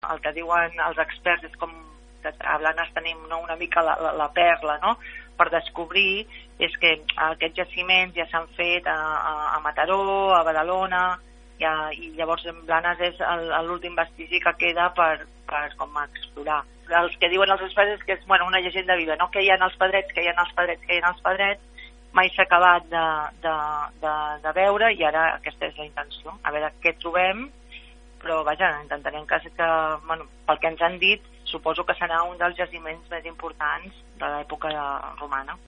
el que diuen els experts és com que a Blanes tenim, no, una mica la perla, no?, per descobrir, és que aquests jaciments ja s'han fet a Mataró, a Badalona, i llavors Blanes és l'últim vestigi que queda per com explorar. Els que diuen els experts és que és una llegenda viva, no?, que hi ha els pedrets, que hi ha els pedrets, que hi ha els pedrets, mai s'ha acabat de veure, i ara aquesta és la intenció, a veure què trobem, però vaja, intentarem que pel que ens han dit, suposo que serà un dels jaciments més importants de l'època romana.